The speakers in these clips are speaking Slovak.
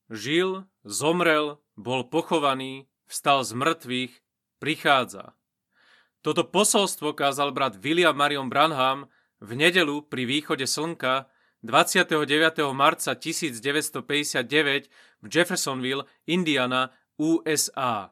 žil, zomrel, bol pochovaný, vstal z mŕtvych, prichádza. Toto posolstvo kázal brat William Marion Branham v nedeľu pri východe slnka 29. marca 1959 v Jeffersonville, Indiana, USA.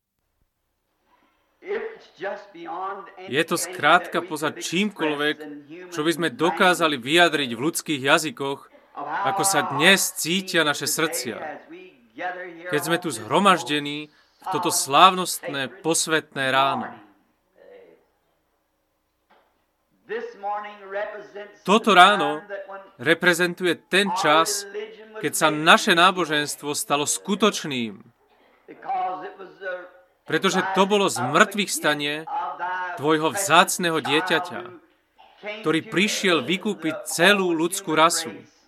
Je to skrátka poza čímkoľvek, čo by sme dokázali vyjadriť v ľudských jazykoch, ako sa dnes cítia naše srdcia. Keď sme tu zhromaždení v toto slávnostné posvätné ráno. Toto ráno reprezentuje ten čas, keď sa naše náboženstvo stalo skutočným. Pretože to bolo z mŕtvych stanie tvojho vzácneho dieťaťa, ktorý prišiel vykúpiť celú ľudskú rasu.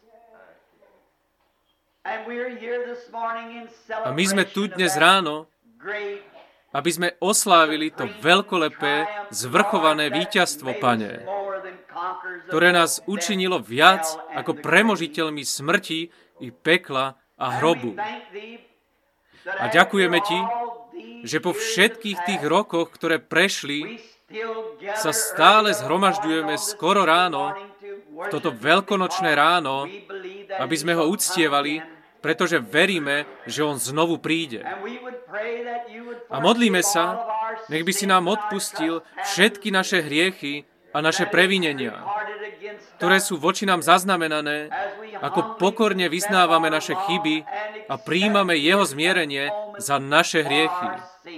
A my sme tu dnes ráno, aby sme oslávili to veľkolepé, zvrchované víťazstvo, Pane, ktoré nás učinilo viac ako premožiteľmi smrti i pekla a hrobu. A ďakujeme Ti, že po všetkých tých rokoch, ktoré prešli, sa stále zhromažďujeme skoro ráno, v toto veľkonočné ráno, aby sme ho uctievali, pretože veríme, že on znovu príde. A modlíme sa, nech by si nám odpustil všetky naše hriechy a naše previnenia, ktoré sú voči nám zaznamenané, ako pokorne vyznávame naše chyby a prijímame jeho zmierenie za naše hriechy.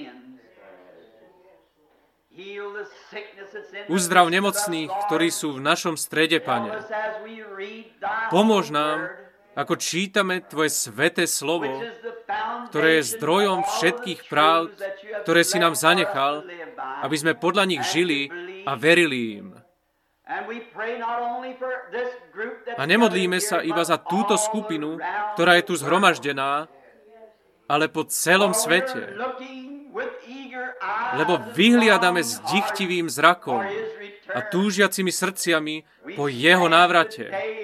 Uzdrav nemocných, ktorí sú v našom strede, Pane. Pomôž nám, ako čítame Tvoje sväté slovo, ktoré je zdrojom všetkých práv, ktoré si nám zanechal, aby sme podľa nich žili a verili im. A nemodlíme sa iba za túto skupinu, ktorá je tu zhromaždená, ale po celom svete. Lebo vyhliadame s dychtivým zrakom a túžiacimi srdciami po jeho návrate.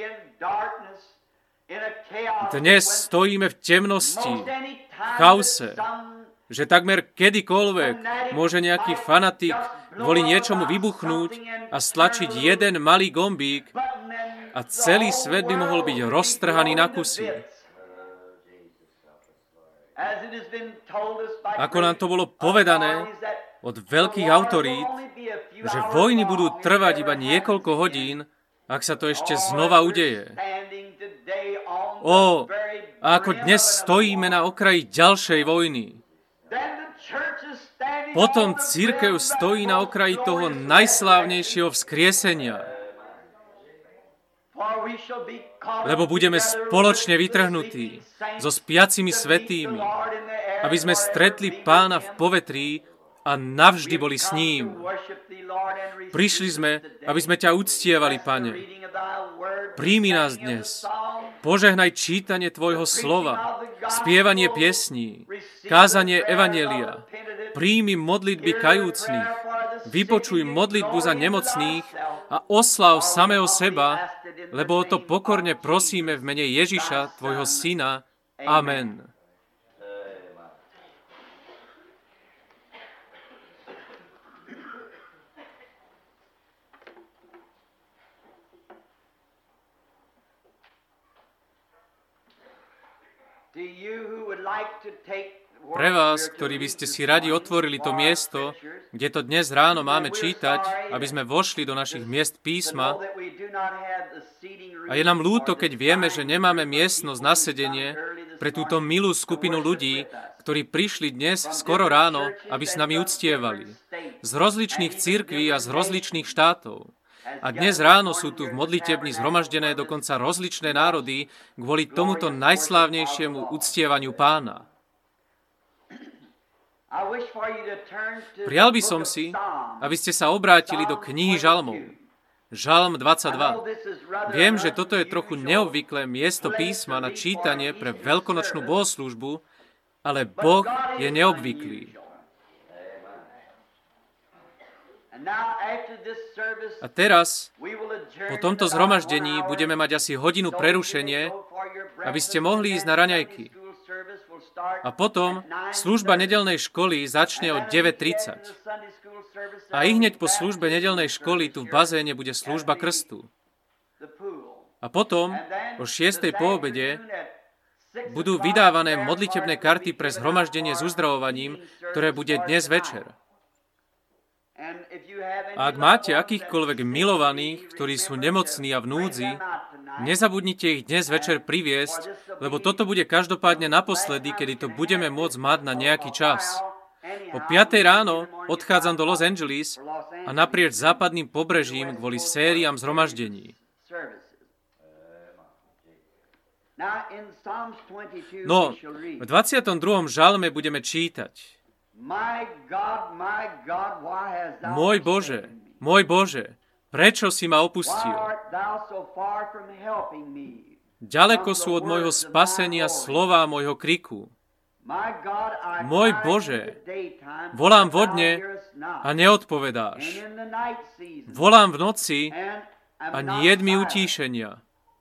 Dnes stojíme v temnosti, v chaose, že takmer kedykoľvek môže nejaký fanatik kvôli niečomu vybuchnúť a stlačiť jeden malý gombík a celý svet by mohol byť roztrhaný na kusy. Ako nám to bolo povedané od veľkých autorít, že vojny budú trvať iba niekoľko hodín, ak sa to ešte znova udeje. A ako dnes stojíme na okraji ďalšej vojny. Potom cirkev stojí na okraji toho najslávnejšieho vzkriesenia. Lebo budeme spoločne vytrhnutí so spiacimi svätými, aby sme stretli Pána v povetrí a navždy boli s ním. Prišli sme, aby sme ťa uctievali, Pane. Príjmi nás dnes. Požehnaj čítanie Tvojho slova, spievanie piesní, kázanie evanjelia. Príjmi modlitby kajúcnych, vypočuj modlitbu za nemocných a osláv samého seba, lebo o to pokorne prosíme v mene Ježiša, Tvojho Syna. Amen. Pre vás, ktorí by ste si radi otvorili to miesto, kde to dnes ráno máme čítať, aby sme vošli do našich miest písma, a je nám ľúto, keď vieme, že nemáme miestnosť na sedenie pre túto milú skupinu ľudí, ktorí prišli dnes skoro ráno, aby s nami uctievali, z rozličných cirkví a z rozličných štátov. A dnes ráno sú tu v modlitebni zhromaždené dokonca rozličné národy kvôli tomuto najslávnejšiemu uctievaniu Pána. Prial by som si, aby ste sa obrátili do knihy Žalmov. Žalm 22. Viem, že toto je trochu neobvyklé miesto písma na čítanie pre veľkonočnú bohoslúžbu, ale Boh je neobvyklý. A teraz, po tomto zhromaždení, budeme mať asi hodinu prerušenie, aby ste mohli ísť na raňajky. A potom služba nedeľnej školy začne o 9:30. A ihneď po službe nedeľnej školy tu v bazéne bude služba krstu. A potom o 6:00 po obede budú vydávané modlitebné karty pre zhromaždenie s uzdravovaním, ktoré bude dnes večer. A ak máte akýchkoľvek milovaných, ktorí sú nemocní a v núdzi, nezabudnite ich dnes večer priviesť, lebo toto bude každopádne naposledy, kedy to budeme môcť mať na nejaký čas. O 5:00 ráno odchádzam do Los Angeles a naprieč západným pobrežím kvôli sériám zhromaždení. No, v 22. žalme budeme čítať: Môj Bože, prečo si ma opustil? Ďaleko sú od môjho spasenia slová môjho kriku. Môj Bože, volám vo dne a neodpovedáš. Volám v noci a niet mi utíšenia.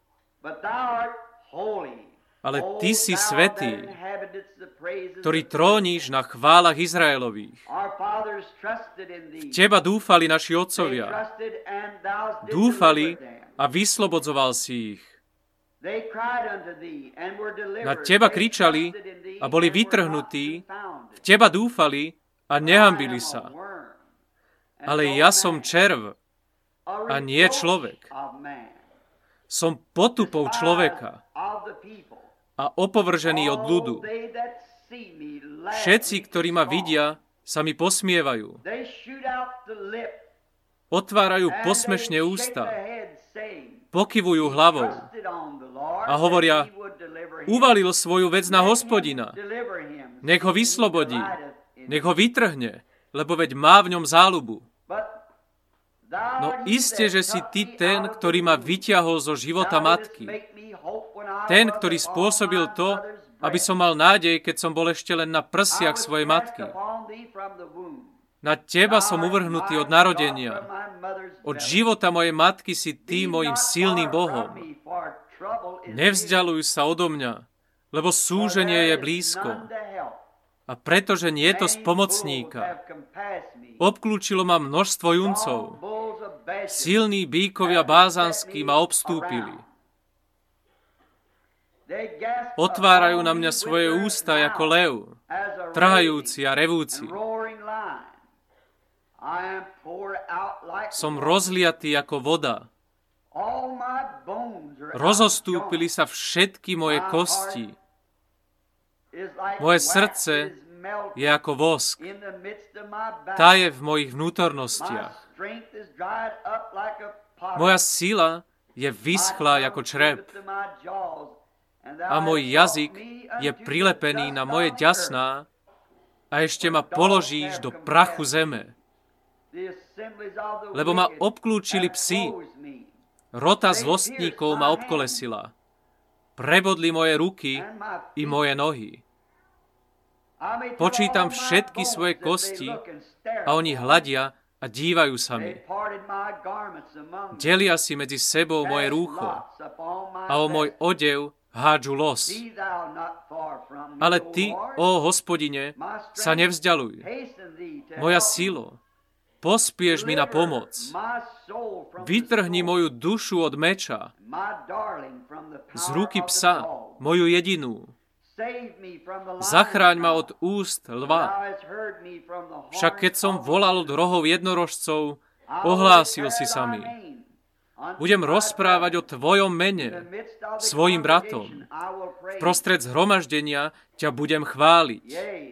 Ale Ty si svätý, ktorý tróniš na chválach Izraelových. V Teba dúfali naši otcovia. Dúfali a vyslobodzoval si ich. Na Teba kričali a boli vytrhnutí, v Teba dúfali a nehambili sa. Ale ja som červ a nie človek. Som potupou človeka a opovržený od ľudu. Všetci, ktorí ma vidia, sa mi posmievajú. Otvárajú posmešne ústa, pokyvujú hlavou a hovoria: uvalil svoju vec na Hospodina. Nech ho vyslobodí, nech ho vytrhne, lebo veď má v ňom záľubu. No iste, že si Ty ten, ktorý ma vyťahol zo života matky. Ten, ktorý spôsobil to, aby som mal nádej, keď som bol ešte len na prsiach svojej matky. Na Teba som uvrhnutý od narodenia. Od života mojej matky si Ty mojim silným Bohom. Nevzďaluj sa odo mňa, lebo súženie je blízko. A pretože nie je to z pomocníka, obklúčilo ma množstvo juncov. Silní bíkovia bázanskí ma obstúpili. Otvárajú na mňa svoje ústa ako lev, trhajúci a revúci. Som rozliatý ako voda. Rozostúpili sa všetky moje kosti. Moje srdce je ako vosk. Taje v mojich vnútornostiach. Moja sila je vyschlá ako črep. A môj jazyk je prilepený na moje ďasná a ešte ma položíš do prachu zeme. Lebo ma obklúčili psi. Rota zlostníkov ma obkolesila. Prebodli moje ruky i moje nohy. Počítam všetky svoje kosti a oni hľadia a dívajú sa mi. Delia si medzi sebou moje rúcho a o môj odev hádžu los. Ale Ty, ó Hospodine, sa nevzďaluj. Moja silo, pospieš mi na pomoc. Vytrhni moju dušu od meča, z ruky psa, moju jedinú. Zachráň ma od úst lva. Však keď som volal od rohov jednorožcov, ohlásil si sa mi. Budem rozprávať o Tvojom mene svojim bratom. V prostred zhromaždenia ťa budem chváliť.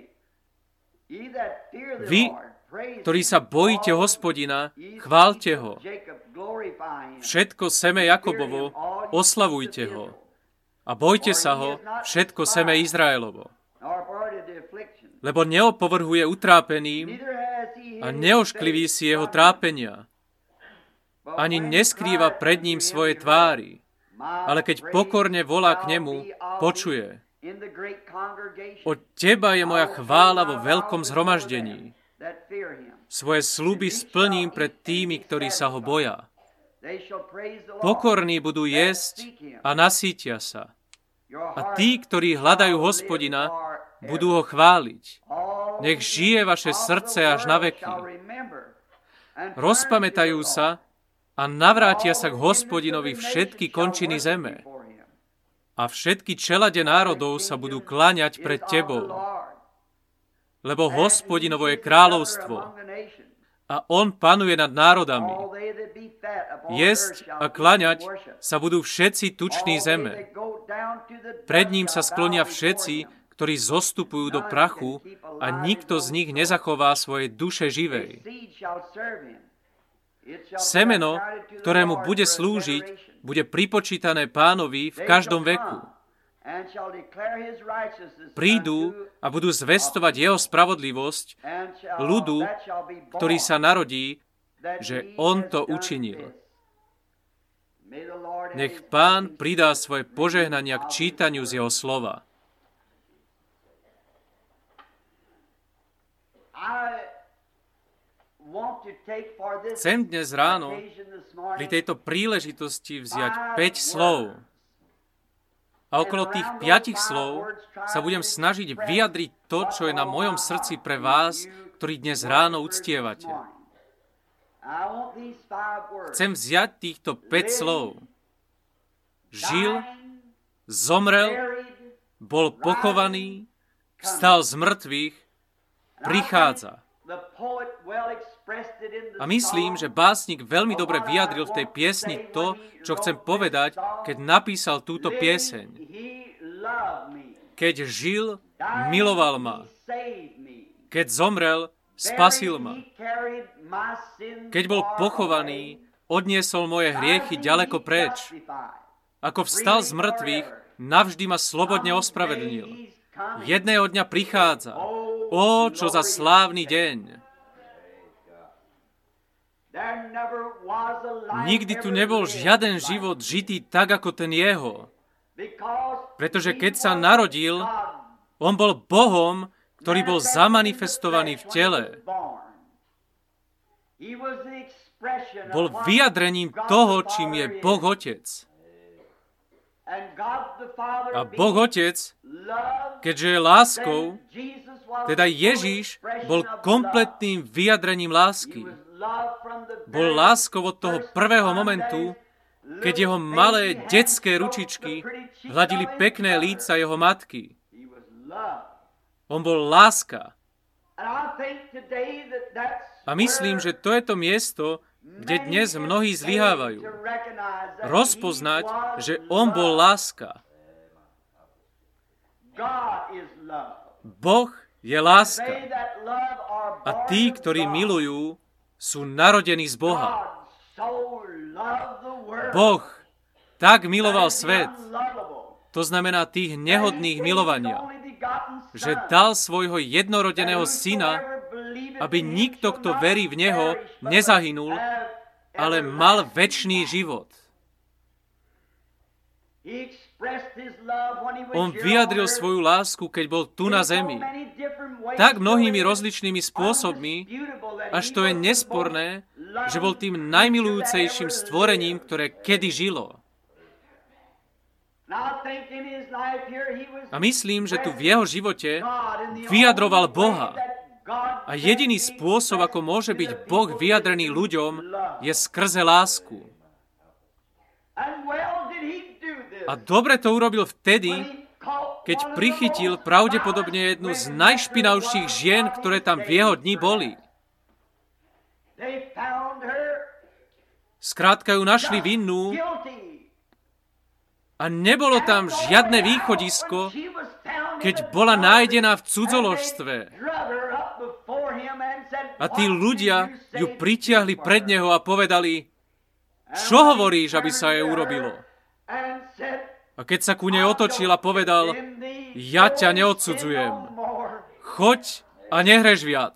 Vy, ktorí sa bojíte Hospodina, chválte ho. Všetko seme Jakobovo, oslavujte ho. A bojte sa ho, všetko seme Izraelovo. Lebo neopovrhuje utrápeným a neoškliví si jeho trápenia. Ani neskrýva pred ním svoje tvári, ale keď pokorne volá k nemu, počuje. Od Teba je moja chvála vo veľkom zhromaždení. Svoje sľuby splním pred tými, ktorí sa ho boja. Pokorní budú jesť a nasítia sa. A tí, ktorí hľadajú Hospodina, budú ho chváliť. Nech žije vaše srdce až na veky. Rozpamätajú sa a navrátia sa k Hospodinovi všetky končiny zeme. A všetky čelade národov sa budú kláňať pred tebou. Lebo Hospodinovo je kráľovstvo a on panuje nad národami. Jesť a kláňať sa budú všetci tuční zeme. Pred ním sa sklonia všetci, ktorí zostupujú do prachu a nikto z nich nezachová svoje duše živej. Semeno, ktorému bude slúžiť, bude pripočítané Pánovi v každom veku. Prídu a budú zvestovať jeho spravodlivosť ľudu, ktorý sa narodí, že on to učinil. Nech Pán pridá svoje požehnania k čítaniu z jeho slova. Chcem dnes ráno pri tejto príležitosti vziať 5 slov. A okolo tých 5 slov sa budem snažiť vyjadriť to, čo je na mojom srdci pre vás, ktorí dnes ráno uctievate. Chcem vziať týchto 5 slov. Žil, zomrel, bol pochovaný, vstal z mŕtvych, prichádza. A myslím, že básnik veľmi dobre vyjadril v tej piesni to, čo chcem povedať, keď napísal túto pieseň. Keď žil, miloval ma. Keď zomrel, spasil ma. Keď bol pochovaný, odniesol moje hriechy ďaleko preč. Ako vstal z mŕtvych, navždy ma slobodne ospravedlnil. Jedného dňa prichádza. Ó, čo za slávny deň! Nikdy tu nebol žiaden život žitý tak, ako ten jeho. Pretože keď sa narodil, on bol Bohom, ktorý bol zamanifestovaný v tele. Bol vyjadrením toho, čím je Boh Otec. A Boh Otec, keďže je láskou, teda Ježiš bol kompletným vyjadrením lásky. Bol láskou od toho prvého momentu, keď jeho malé detské ručičky hladili pekné líca jeho matky. On bol láska. A myslím, že to je to miesto, kde dnes mnohí zlyhávajú. Rozpoznať, že on bol láska. Boh je láska. A tí, ktorí milujú, sú narodení z Boha. Boh tak miloval svet, to znamená tých nehodných milovania, že dal svojho jednorodeného syna, aby nikto, kto verí v neho, nezahynul, ale mal večný život. On vyjadril svoju lásku, keď bol tu na zemi, tak mnohými rozličnými spôsobmi, až to je nesporné, že bol tým najmilujúcejším stvorením, ktoré kedy žilo. A myslím, že tu v jeho živote vyjadroval Boha. A jediný spôsob, ako môže byť Boh vyjadrený ľuďom, je skrze lásku. A dobre to urobil vtedy, keď prichytil pravdepodobne jednu z najšpinavších žien, ktoré tam v jeho dni boli. Skrátka ju našli vinnú a nebolo tam žiadne východisko, keď bola nájdená v cudzoložstve. A tí ľudia ju pritiahli pred neho a povedali, čo hovoríš, aby sa jej urobilo? A keď sa ku nej otočil a povedal, ja ťa neodsudzujem, choď a nehreš viac.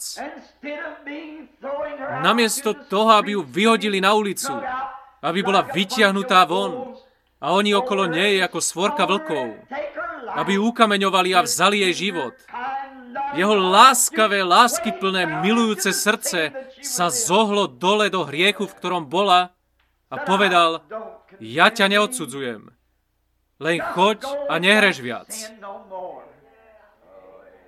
Namiesto toho, aby ju vyhodili na ulicu, aby bola vytiahnutá von a oni okolo nej ako svorka vlkov, aby ju ukameňovali a vzali jej život. Jeho láskavé, láskyplné, milujúce srdce sa zohlo dole do hriechu, v ktorom bola a povedal, ja ťa neodsudzujem, len choď a nehreš viac.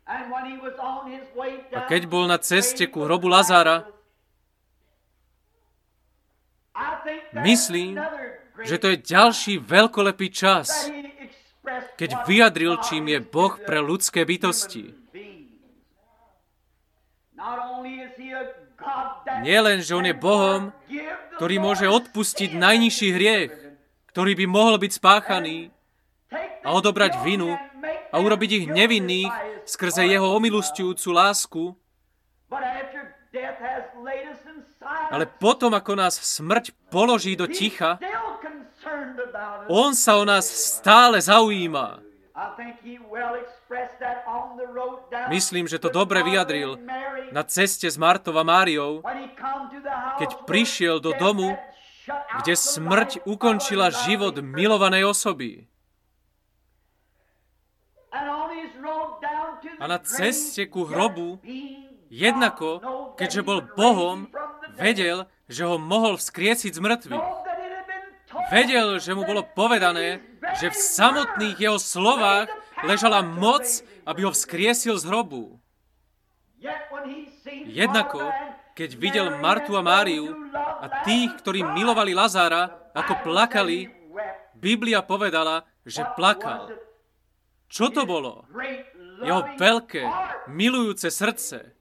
A keď bol na ceste ku hrobu Lazára, myslím, že to je ďalší veľkolepý čas, keď vyjadril, čím je Boh pre ľudské bytosti. Nie len, že on je Bohom, ktorý môže odpustiť najnižší hriech, ktorý by mohol byť spáchaný, a odobrať vinu a urobiť ich nevinných skrze jeho omilosťujúcu lásku, ale potom, ako nás smrť položí do ticha, on sa o nás stále zaujíma. Myslím, že to dobre vyjadril na ceste s Martou a Máriou, keď prišiel do domu, kde smrť ukončila život milovanej osoby. A na ceste ku hrobu, jednako, keďže bol Bohom, vedel, že ho mohol vzkriesiť z mŕtvych. Vedel, že mu bolo povedané, že v samotných jeho slovách ležala moc, aby ho vzkriesil z hrobu. Jednako, keď videl Martu a Máriu a tých, ktorí milovali Lazára, ako plakali, Biblia povedala, že plakal. Čo to bolo? Jeho veľké, milujúce srdce.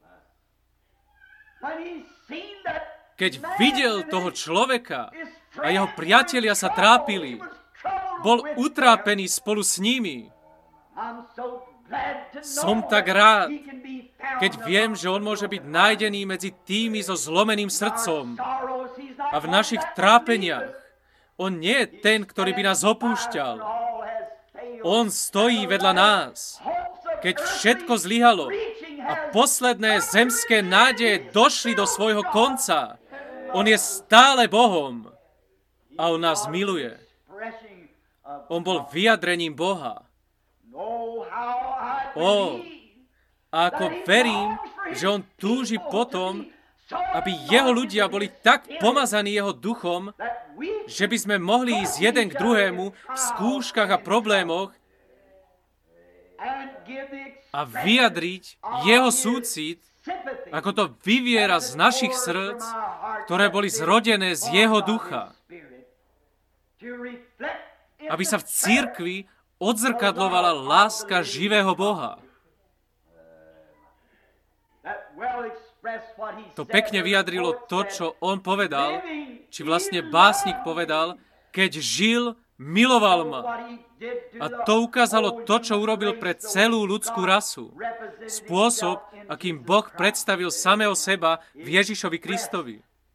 Keď videl toho človeka a jeho priatelia sa trápili, bol utrápený spolu s nimi. Som tak rád, keď viem, že on môže byť nájdený medzi tými so zlomeným srdcom. A v našich trápeniach on nie je ten, ktorý by nás opúšťal. On stojí vedľa nás, keď všetko zlyhalo a posledné zemské nádeje došli do svojho konca. On je stále Bohom a on nás miluje. On bol vyjadrením Boha. A ako verím, že on túži potom, aby jeho ľudia boli tak pomazaní jeho duchom, že by sme mohli ísť jeden k druhému v skúškach a problémoch a vyjadriť jeho súcit, ako to vyviera z našich srdc, ktoré boli zrodené z jeho ducha. Aby sa v cirkvi odzrkadlovala láska živého Boha. To pekne vyjadrilo to, čo on povedal, či vlastne básnik povedal, keď žil, miloval ma. A to ukázalo to, čo urobil pre celú ľudskú rasu. Spôsob, akým Boh predstavil samého seba v Ježišovi Kristovi.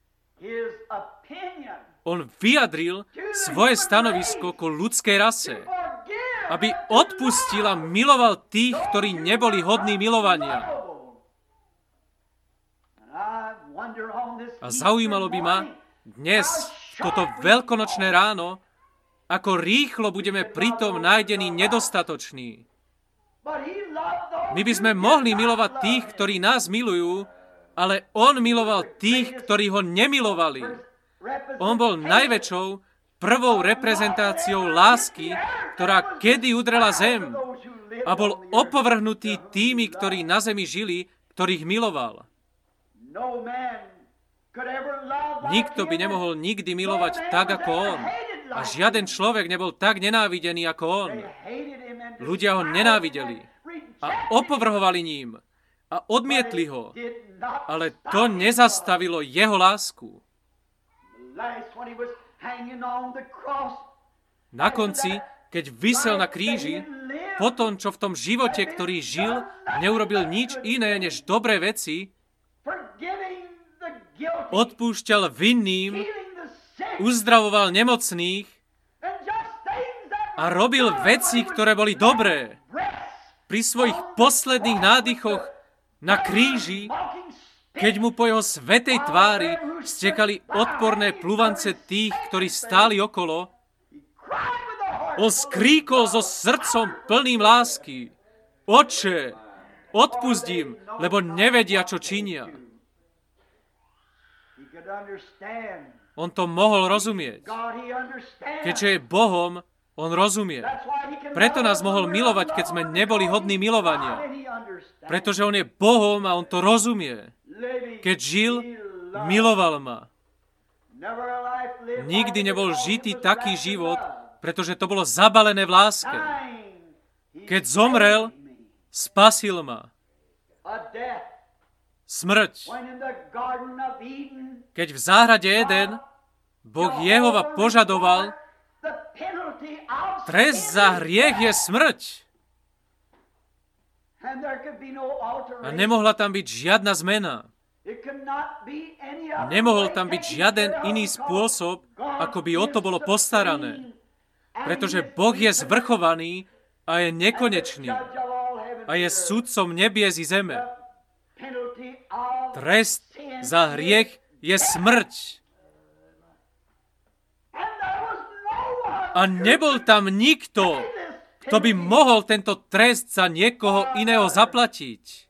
On vyjadril svoje stanovisko ku ľudskej rase, aby odpustil a miloval tých, ktorí neboli hodní milovania. A zaujímalo by ma dnes, toto veľkonočné ráno, ako rýchlo budeme pritom nájdení nedostatoční. My by sme mohli milovať tých, ktorí nás milujú, ale on miloval tých, ktorí ho nemilovali. On bol najväčšou, prvou reprezentáciou lásky, ktorá kedy udrela zem, a bol opovrhnutý tými, ktorí na zemi žili, ktorých miloval. Nikto by nemohol nikdy milovať tak, ako on. A žiaden človek nebol tak nenávidený, ako on. Ľudia ho nenávideli a opovrhovali ním a odmietli ho. Ale to nezastavilo jeho lásku. Na konci, keď visel na kríži, po tom, čo v tom živote, ktorý žil, neurobil nič iné než dobré veci, odpúšťal vinným, uzdravoval nemocných a robil veci, ktoré boli dobré. Pri svojich posledných nádychoch na kríži, keď mu po jeho svätej tvári stekali odporné pluvance tých, ktorí stáli okolo, on skríkol so srdcom plným lásky: Otče, odpusť im, lebo nevedia, čo činia. On to mohol rozumieť. Keďže je Bohom, on rozumie. Preto nás mohol milovať, keď sme neboli hodní milovania. pretože on je Bohom a on to rozumie. Keď žil, miloval ma. Nikdy nebol žitý taký život, pretože to bolo zabalené v láske. Keď zomrel, spasil ma. Smrť. Keď v záhrade Eden Boh Jehova požadoval, trest za hriech je smrť. A nemohla tam byť žiadna zmena. Nemohol tam byť žiaden iný spôsob, ako by o to bolo postarané. Pretože Boh je zvrchovaný a je nekonečný. A je sudcom nebies i zeme. Trest za hriech je smrť. A nebol tam nikto, kto by mohol tento trest za niekoho iného zaplatiť.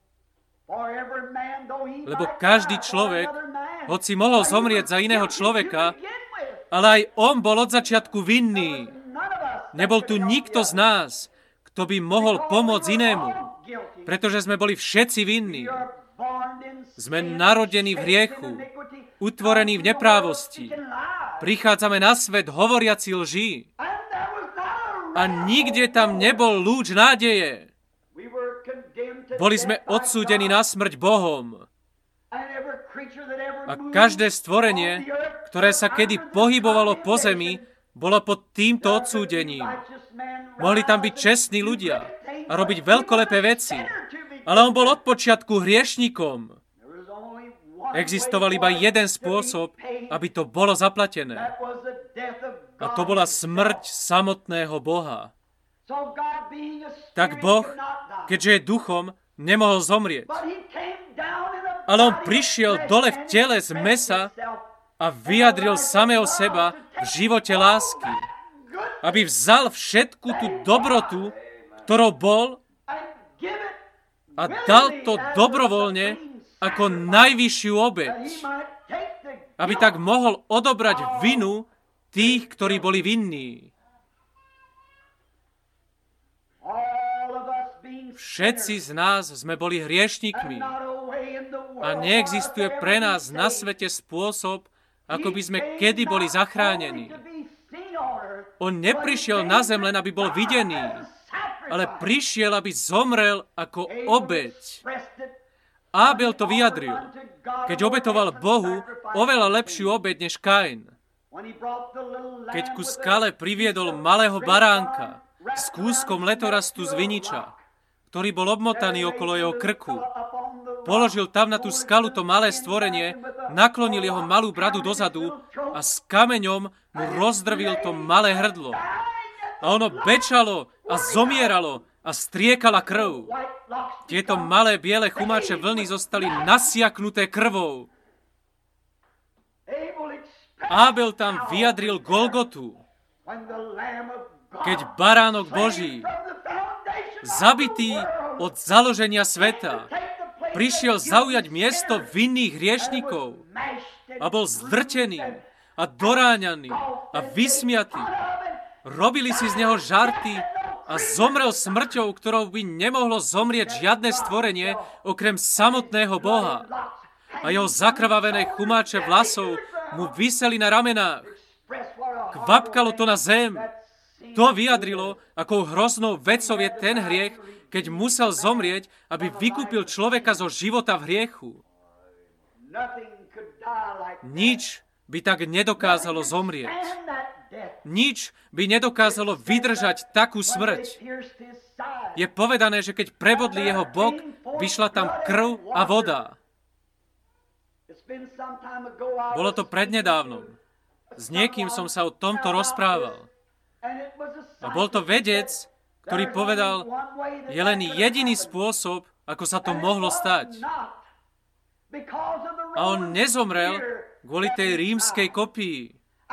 Lebo každý človek, hoci mohol zomrieť za iného človeka, ale aj on bol od začiatku vinný. Nebol tu nikto z nás, kto by mohol pomôcť inému, pretože sme boli všetci vinní. Sme narodení v hriechu, utvorení v neprávosti. Prichádzame na svet hovoriaci lži. A nikde tam nebol lúč nádeje. Boli sme odsúdení na smrť Bohom. A každé stvorenie, ktoré sa kedy pohybovalo po zemi, bolo pod týmto odsúdením. Mohli tam byť čestní ľudia a robiť veľkolepé veci. Ale on bol od počiatku hriešnikom. Existoval iba jeden spôsob, aby to bolo zaplatené. A to bola smrť samotného Boha. Tak Boh, keďže je duchom, nemohol zomrieť. Ale on prišiel dole v tele z mesa a vyjadril samého seba v živote lásky. Aby vzal všetku tú dobrotu, ktorou bol, a dal to dobrovoľne ako najvyššiu obeť. Aby tak mohol odobrať vinu tých, ktorí boli vinní. Všetci z nás sme boli hriešnikmi. A neexistuje pre nás na svete spôsob, ako by sme kedy boli zachránení. On neprišiel na zem len, aby bol videný, ale prišiel, aby zomrel ako obeť. Ábel to vyjadril, keď obetoval Bohu oveľa lepšiu obeť než Kain. Keď ku skale priviedol malého baránka s kúskom letorastu z viniča, ktorý bol obmotaný okolo jeho krku, položil tam na tú skalu to malé stvorenie, naklonil jeho malú bradu dozadu a s kameňom mu rozdrvil to malé hrdlo. A ono bečalo a zomieralo a striekala krv. Tieto malé biele chumáče vlny zostali nasiaknuté krvou. Ábel tam vyjadril Golgotu, keď baránok Boží, zabitý od založenia sveta, prišiel zaujať miesto vinných hriešnikov a bol zdrtený a doráňaný a vysmiatý. Robili si z neho žarty a zomrel smrťou, ktorou by nemohlo zomrieť žiadne stvorenie okrem samotného Boha. A jeho zakrvavené chumáče vlasov mu viseli na ramenách. Kvapkalo to na zem. To vyjadrilo, akou hroznou vecou je ten hriech, keď musel zomrieť, aby vykúpil človeka zo života v hriechu. Nič by tak nedokázalo zomrieť. Nič by nedokázalo vydržať takú smrť. Je povedané, že keď prebodli jeho bok, vyšla tam krv a voda. Bolo to prednedávnom. S niekým som sa o tomto rozprával. A bol to vedec, ktorý povedal, je len jediný spôsob, ako sa to mohlo stať. A on nezomrel kvôli tej rímskej kopii.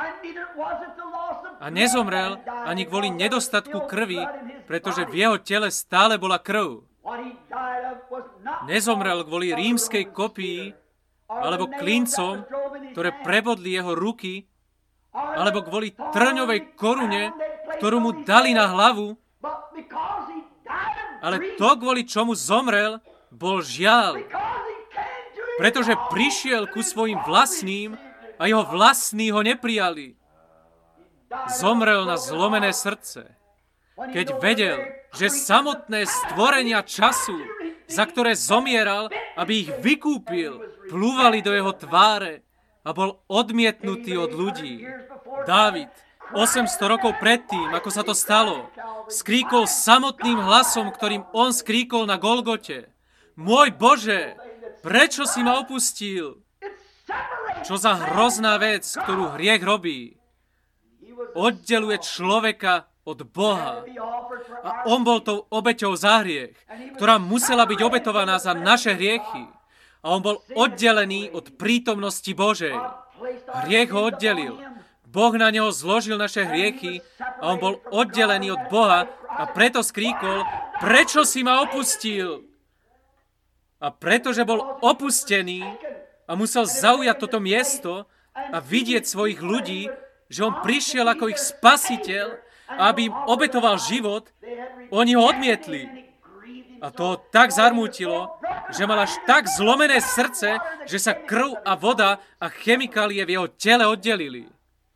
A nezomrel ani kvôli nedostatku krvi, pretože v jeho tele stále bola krv. Nezomrel kvôli rímskej kopii, alebo klincom, ktoré prebodli jeho ruky, alebo kvôli trňovej korune, ktorú mu dali na hlavu, Ale to, kvôli čomu zomrel, bol žiaľ. Pretože prišiel ku svojim vlastným a jeho vlastní ho neprijali. Zomrel na zlomené srdce. Keď vedel, že samotné stvorenia času, za ktoré zomieral, aby ich vykúpil, plúvali do jeho tváre a bol odmietnutý od ľudí. Dávid, 800 rokov predtým, ako sa to stalo, skríkol samotným hlasom, ktorým on skríkol na Golgote. Môj Bože, prečo si ma opustil? Čo za hrozná vec, ktorú hriech robí. Oddeluje človeka od Boha. A on bol tou obeťou za hriech, ktorá musela byť obetovaná za naše hriechy. A on bol oddelený od prítomnosti Božej. Hriech ho oddelil. Boh na neho zložil naše hriechy a on bol oddelený od Boha a preto skríkol, prečo si ma opustil? A pretože bol opustený a musel zaujať toto miesto a vidieť svojich ľudí, že on prišiel ako ich spasiteľ a aby im obetoval život, oni ho odmietli. A to tak zarmútilo, že mal až tak zlomené srdce, že sa krv a voda a chemikálie v jeho tele oddelili.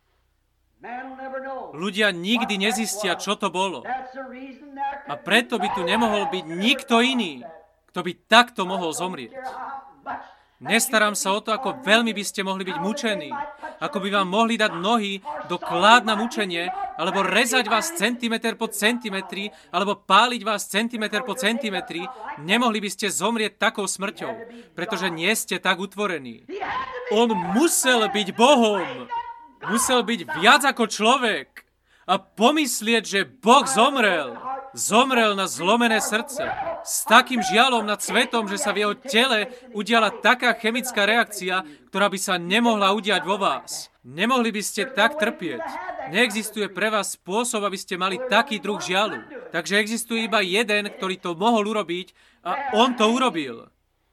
Ľudia nikdy nezistia, čo to bolo. A preto by tu nemohol byť nikto iný, kto by takto mohol zomrieť. Nestarám sa o to, ako veľmi by ste mohli byť mučení, ako by vám mohli dať nohy do klád na mučenie, alebo rezať vás centimeter po centimetri, alebo páliť vás centimeter po centimetri, nemohli by ste zomrieť takou smrťou, pretože nie ste tak utvorení. On musel byť Bohom, musel byť viac ako človek a pomyslieť, že Boh zomrel. Zomrel na zlomené srdce. S takým žiaľom nad svetom, že sa v jeho tele udiala taká chemická reakcia, ktorá by sa nemohla udiať vo vás. Nemohli by ste tak trpieť. Neexistuje pre vás spôsob, aby ste mali taký druh žiaľu. Takže existuje iba jeden, ktorý to mohol urobiť a on to urobil.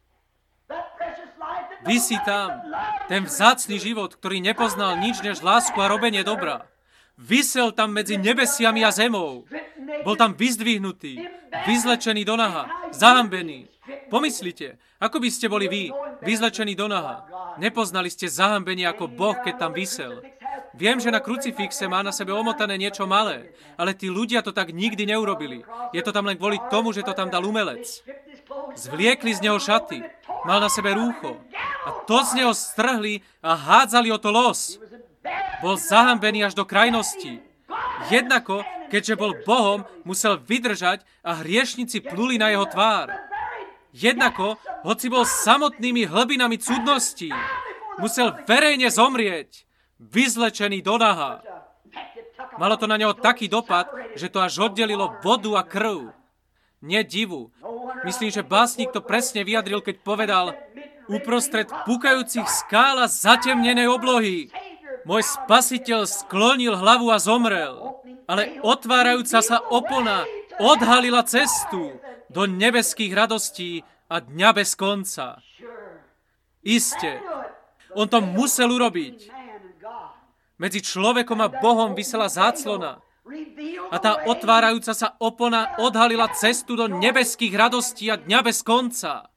Visí tam ten vzácny život, ktorý nepoznal nič než lásku a robenie dobra. Visel tam medzi nebesiami a zemou. Bol tam vyzdvihnutý, vyzlečený do naha, zahambený. Pomyslite, ako by ste boli vy, vyzlečení do naha. Nepoznali ste zahambenie ako Boh, keď tam visel. Viem, že na krucifixe má na sebe omotané niečo malé, ale tí ľudia to tak nikdy neurobili. Je to tam len kvôli tomu, že to tam dal umelec. Zvliekli z neho šaty, mal na sebe rúcho a to z neho strhli a hádzali o to los. Bol zahambený až do krajnosti. Jednako, keďže bol Bohom, musel vydržať a hriešnici pluli na jeho tvár. Jednako, hoci bol samotnými hlbinami cudností, musel verejne zomrieť, vyzlečený do naha. Malo to na neho taký dopad, že to až oddelilo vodu a krv. Nie divu. Myslím, že básnik to presne vyjadril, keď povedal: uprostred pukajúcich skál a zatemnenej oblohy môj spasiteľ sklonil hlavu a zomrel, ale otvárajúca sa opona odhalila cestu do nebeských radostí a dňa bez konca. Iste, on to musel urobiť. Medzi človekom a Bohom visela záclona a tá otvárajúca sa opona odhalila cestu do nebeských radostí a dňa bez konca.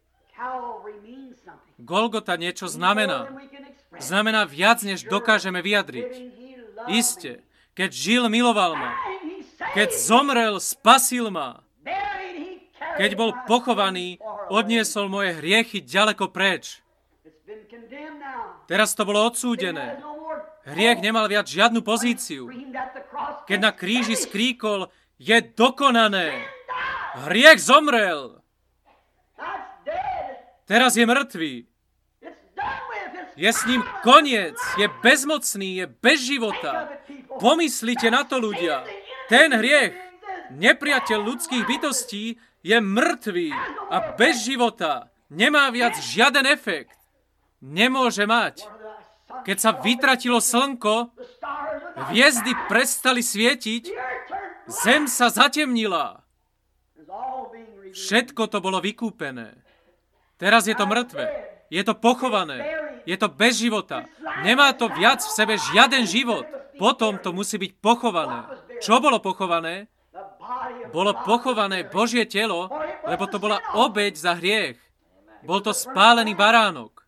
Golgota niečo znamená. Znamená viac, než dokážeme vyjadriť. Iste, keď žil, miloval ma. Keď zomrel, spasil ma. Keď bol pochovaný, odniesol moje hriechy ďaleko preč. Teraz to bolo odsúdené. Hriech nemal viac žiadnu pozíciu. Keď na kríži skríkol: je dokonané. Hriech zomrel. Teraz je mŕtvý. Je s ním koniec, je bezmocný, je bez života. Pomyslite na to, ľudia. Ten hriech, nepriateľ ľudských bytostí, je mŕtvý a bez života. Nemá viac žiaden efekt. Nemôže mať. Keď sa vytratilo slnko, hviezdy prestali svietiť, zem sa zatemnila. Všetko to bolo vykúpené. Teraz je to mŕtve. Je to pochované. Je to bez života. Nemá to viac v sebe žiaden život. Potom to musí byť pochované. Čo bolo pochované? bolo pochované Božie telo, lebo to bola obeť za hriech. Bol to spálený baránok.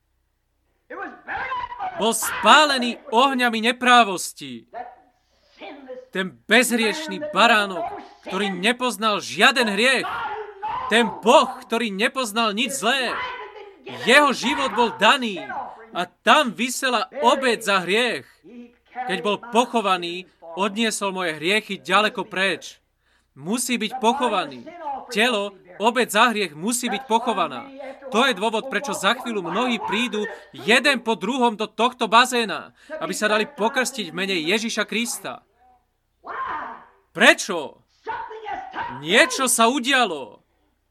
Bol spálený ohňami neprávostí. Ten bezhriešný baránok, ktorý nepoznal žiaden hriech. Ten Boh, ktorý nepoznal nič zlé. Jeho život bol daný a tam visela obeť za hriech. Keď bol pochovaný, odniesol moje hriechy ďaleko preč. Musí byť pochovaný. Telo, obeť za hriech musí byť pochovaná. To je dôvod, prečo za chvíľu mnohí prídu jeden po druhom do tohto bazéna, aby sa dali pokrstiť v mene Ježiša Krista. Prečo? Niečo sa udialo.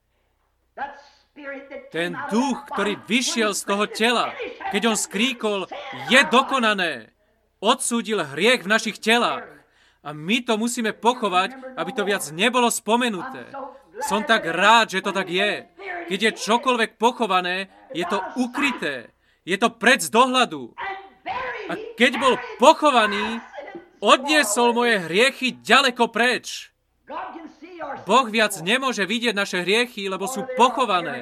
Ten duch, ktorý vyšiel z toho tela, keď on skríkol, je dokonané, odsúdil hriech v našich telách. A my to musíme pochovať, aby to viac nebolo spomenuté. Som tak rád, že to tak je. Keď je čokoľvek pochované, je to ukryté. Je to preč z dohľadu. A keď bol pochovaný, odniesol moje hriechy ďaleko preč. Boh viac nemôže vidieť naše hriechy, lebo sú pochované.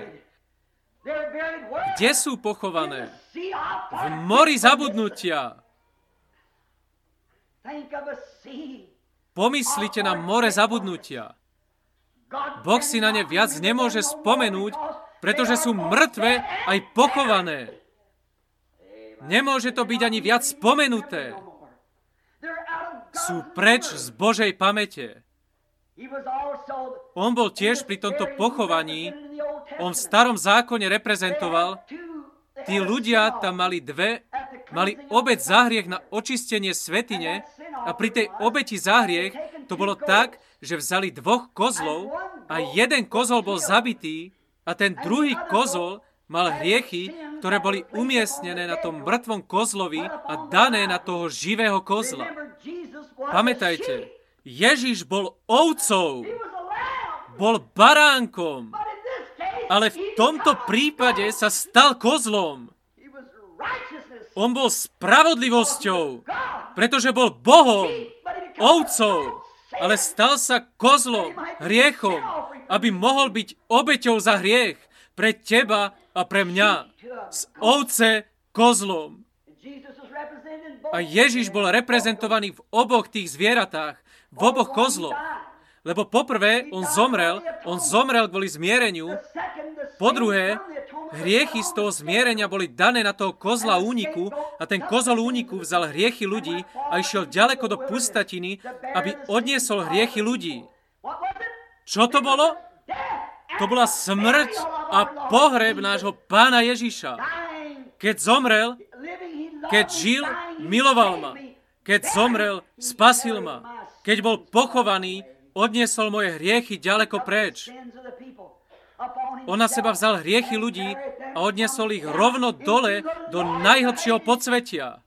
Kde sú pochované? V mori zabudnutia. Pomyslite na more zabudnutia. Boh si na ne viac nemôže spomenúť, pretože sú mŕtve aj pochované. Nemôže to byť ani viac spomenuté. Sú preč z Božej pamäte. On bol tiež pri tomto pochovaní. On v starom zákone reprezentoval. Tí ľudia tam mali obeť za hriech na očistenie svätyne a pri tej obeti za hriech to bolo tak, že vzali 2 kozlov a jeden kozol bol zabitý a ten druhý kozol mal hriechy, ktoré boli umiestnené na tom mŕtvom kozlovi a dané na toho živého kozla. Pamätajte, Ježiš bol ovcou, bol baránkom, ale v tomto prípade sa stal kozlom. On bol spravodlivosťou, pretože bol Bohom, ovcov, ale stal sa kozlom, hriechom, aby mohol byť obeťou za hriech pre teba a pre mňa. Z ovce kozlom. A Ježiš bol reprezentovaný v oboch tých zvieratách, v oboch kozloch. Lebo poprvé, on zomrel kvôli zmiereniu. Po druhé, hriechy z toho zmierenia boli dané na toho kozla úniku a ten kozol úniku vzal hriechy ľudí a išiel ďaleko do pustatiny, aby odniesol hriechy ľudí. Čo to bolo? To bola smrť a pohreb nášho Pána Ježiša. Keď zomrel, keď žil, miloval ma. Keď zomrel, spasil ma. Keď bol pochovaný, odniesol moje hriechy ďaleko preč. On na seba vzal hriechy ľudí a odniesol ich rovno dole do najhlbšieho podsvetia.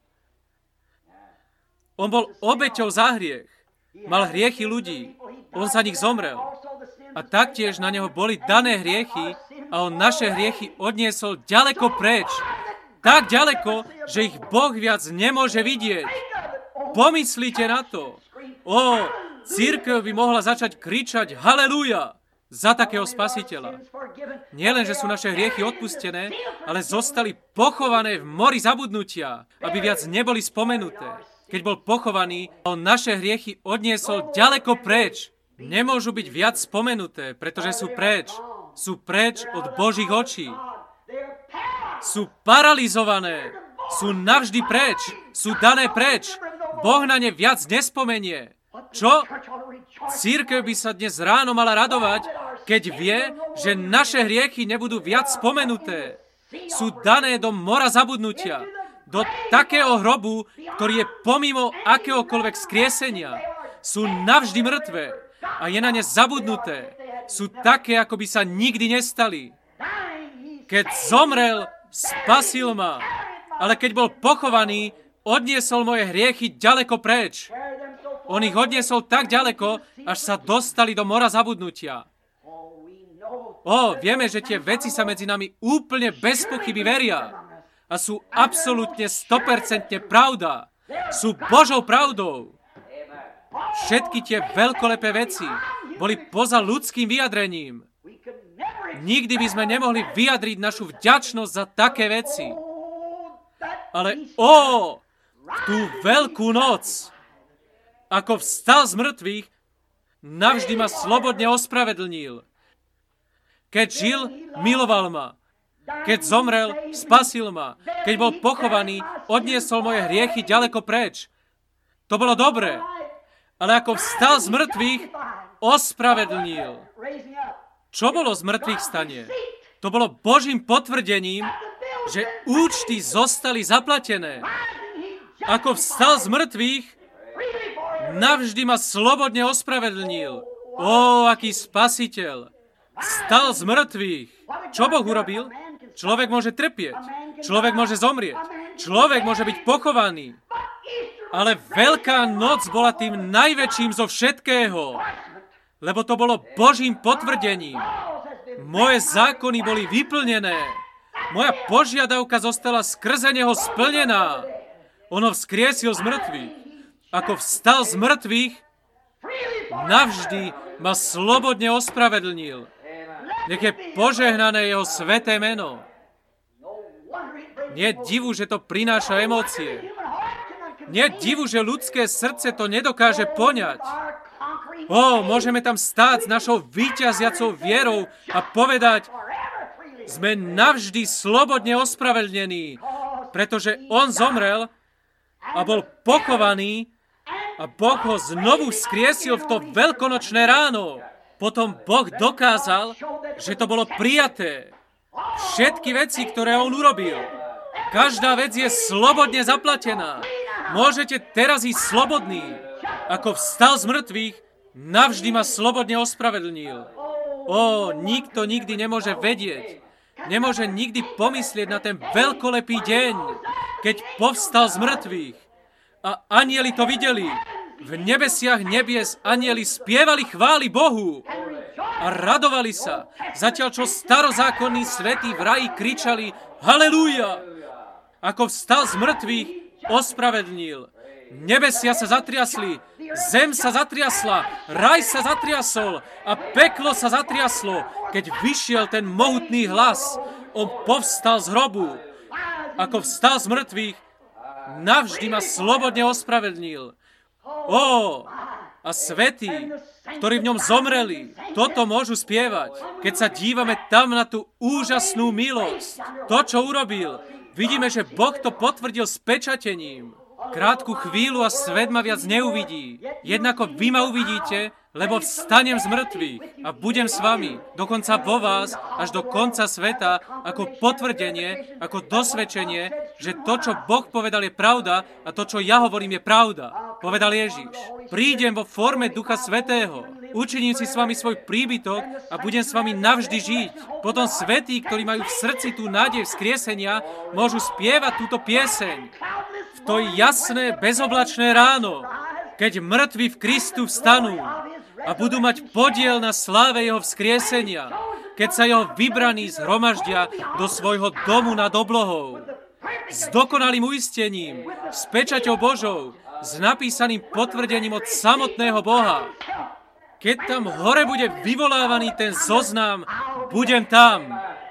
On bol obeťou za hriech. Mal hriechy ľudí. On za nich zomrel. A taktiež na neho boli dané hriechy a on naše hriechy odniesol ďaleko preč. Tak ďaleko, že ich Boh viac nemôže vidieť. Pomyslite na to. Cirkev by mohla začať kričať halelúja za takého spasiteľa. Nie len, že sú naše hriechy odpustené, ale zostali pochované v mori zabudnutia, aby viac neboli spomenuté. Keď bol pochovaný, on naše hriechy odniesol ďaleko preč. Nemôžu byť viac spomenuté, pretože sú preč. Sú preč od Božích očí. Sú paralizované. Sú navždy preč. Sú dané preč. Boh na ne viac nespomenie. Čo? Cirkev by sa dnes ráno mala radovať, keď vie, že naše hriechy nebudú viac spomenuté. Sú dané do mora zabudnutia. Do takého hrobu, ktorý je pomimo akéhokoľvek skriesenia. Sú navždy mŕtve. A je na ne zabudnuté. Sú také, ako by sa nikdy nestali. Keď zomrel, spasil ma. Ale keď bol pochovaný, odniesol moje hriechy ďaleko preč. On ich odniesol tak ďaleko, až sa dostali do mora zabudnutia. Vieme, že tie veci sa medzi nami úplne bez pochyby veria. A sú absolútne 100% pravda. Sú Božou pravdou. Všetky tie veľkolepé veci, boli poza ľudským vyjadrením. Nikdy by sme nemohli vyjadriť našu vďačnosť za také veci. Ale tú veľkú noc, ako vstal z mŕtvych, navždy ma slobodne ospravedlnil. Keď žil, miloval ma. Keď zomrel, spasil ma. Keď bol pochovaný, odniesol moje hriechy ďaleko preč. To bolo dobré. Ale ako vstal z mŕtvych, ospravedlnil. Čo bolo z mŕtvych stanie? To bolo Božím potvrdením, že účty zostali zaplatené. Ako vstal z mŕtvych, navždy ma slobodne ospravedlnil. Aký spasiteľ. Vstal z mŕtvych. Čo Boh urobil? Človek môže trpieť. Človek môže zomrieť. Človek môže byť pochovaný. Ale Veľká noc bola tým najväčším zo všetkého. Lebo to bolo Božím potvrdením. Moje zákony boli vyplnené. Moja požiadavka zostala skrze neho splnená. Ono vzkriesil z mŕtvych. Ako vstal z mŕtvych, navždy ma slobodne ospravedlnil. Nech je požehnané jeho sväté meno. Nie divu, že to prináša emócie. Nie divu, že ľudské srdce to nedokáže poňať. Môžeme tam stáť s našou víťaziacou vierou a povedať, sme navždy slobodne ospravedlnení, pretože on zomrel a bol pochovaný a Boh ho znovu vzkriesil v to veľkonočné ráno. Potom Boh dokázal, že to bolo prijaté. Všetky veci, ktoré on urobil. Každá vec je slobodne zaplatená. Môžete teraz ísť slobodný. Ako vstal z mŕtvych, navždy ma slobodne ospravedlnil. Nikto nikdy nemôže vedieť. Nemôže nikdy pomyslieť na ten veľkolepý deň, keď povstal z mŕtvych. A anjeli to videli. V nebesiach nebies anjeli spievali chvály Bohu a radovali sa, zatiaľ čo starozákonní svätí v raji kričali Halelúja! Ako vstal z mŕtvych, ospravedlnil. Nebesia sa zatriasli, zem sa zatriasla, raj sa zatriasol a peklo sa zatriaslo, keď vyšiel ten mohutný hlas. On povstal z hrobu. Ako vstal z mŕtvych, navždy ma slobodne ospravedlnil. A svätí, ktorí v ňom zomreli, toto môžu spievať. Keď sa dívame tam na tú úžasnú milosť, to, čo urobil, vidíme, že Boh to potvrdil s pečatením. Krátku chvíľu a svet ma viac neuvidí. Jednako vy ma uvidíte, lebo vstanem z mŕtvych a budem s vami, dokonca vo vás, až do konca sveta, ako potvrdenie, ako dosvedčenie, že to, čo Boh povedal, je pravda a to, čo ja hovorím, je pravda. Povedal Ježiš. Prídem vo forme Ducha Svätého. Učiním si s vami svoj príbytok a budem s vami navždy žiť. Potom svätí, ktorí majú v srdci tú nádej vzkriesenia, môžu spievať túto pieseň. V to jasné, bezoblačné ráno, keď mŕtvi v Kristu vstanú a budú mať podiel na sláve jeho vzkriesenia, keď sa jeho vybraní zhromaždia do svojho domu nad oblohou. S dokonalým uistením, s pečaťou Božou, s napísaným potvrdením od samotného Boha. Keď tam hore bude vyvolávaný ten zoznam, budem tam.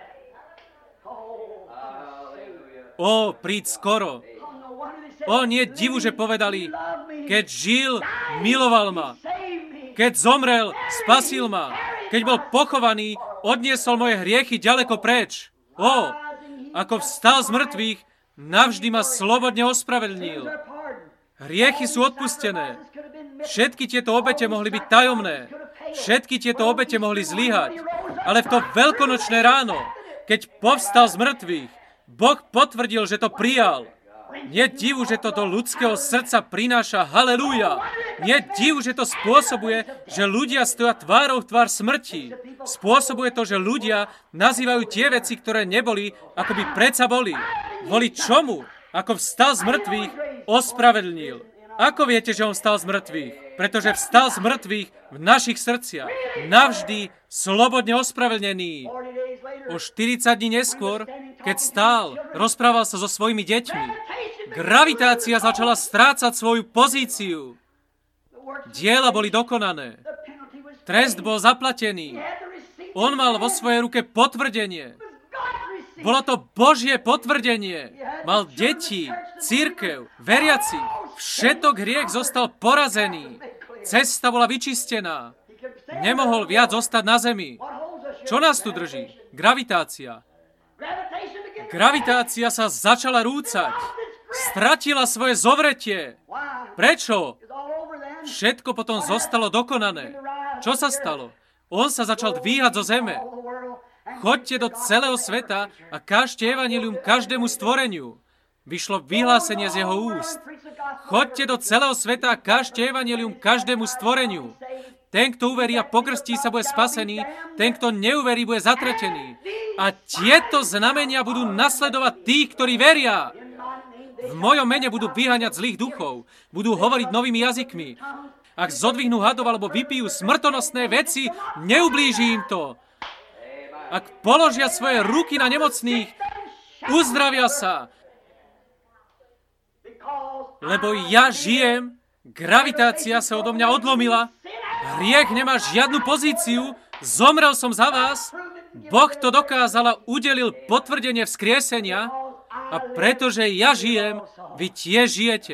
Príď skoro. Nie divu, že povedali, keď žil, miloval ma. Keď zomrel, spasil ma. Keď bol pochovaný, odniesol moje hriechy ďaleko preč. Ako vstal z mŕtvych, navždy ma slobodne ospravedlnil. Hriechy sú odpustené. Všetky tieto obete mohli byť tajomné. Všetky tieto obete mohli zlyhať. Ale v to veľkonočné ráno, keď povstal z mŕtvych, Boh potvrdil, že to prijal. Nie divu, že to do ľudského srdca prináša halelúja. Nie divu, že to spôsobuje, že ľudia stoja tvárou v tvár smrti. Spôsobuje to, že ľudia nazývajú tie veci, ktoré neboli, ako by predsa boli. Kvôli čomu? Ako vstal z mŕtvych, ospravedlnil. Ako viete, že on vstal z mŕtvych? Pretože vstal z mŕtvych v našich srdciach. Navždy slobodne ospravedlnený. O 40 dní neskôr, keď stál, rozprával sa so svojimi deťmi. Gravitácia začala strácať svoju pozíciu. Diela boli dokonané. Trest bol zaplatený. On mal vo svojej ruke potvrdenie. Bolo to Božie potvrdenie. Mal deti, cirkev, veriaci. Všetok hriech zostal porazený. Cesta bola vyčistená. Nemohol viac zostať na zemi. Čo nás tu drží? Gravitácia. Gravitácia sa začala rúcať. Stratila svoje zovretie. Prečo? Všetko potom zostalo dokonané. Čo sa stalo? On sa začal dvíhať zo zeme. Choďte do celého sveta a kážte evanjelium každému stvoreniu. Vyšlo vyhlásenie z jeho úst. Choďte do celého sveta a kážte evanjelium každému stvoreniu. Ten, kto uverí a pokrstí sa, bude spasený. Ten, kto neuverí, bude zatratený. A tieto znamenia budú nasledovať tých, ktorí veria. V mojom mene budú vyháňať zlých duchov. Budú hovoriť novými jazykmi. Ak zodvihnú hadov alebo vypijú smrtonosné veci, neublíži im to. Ak položia svoje ruky na nemocných, uzdravia sa. Lebo ja žijem, gravitácia sa odo mňa odlomila, hriech nemá žiadnu pozíciu, zomrel som za vás, Boh to dokázal a udelil potvrdenie vzkriesenia a pretože ja žijem, vy tiež žijete.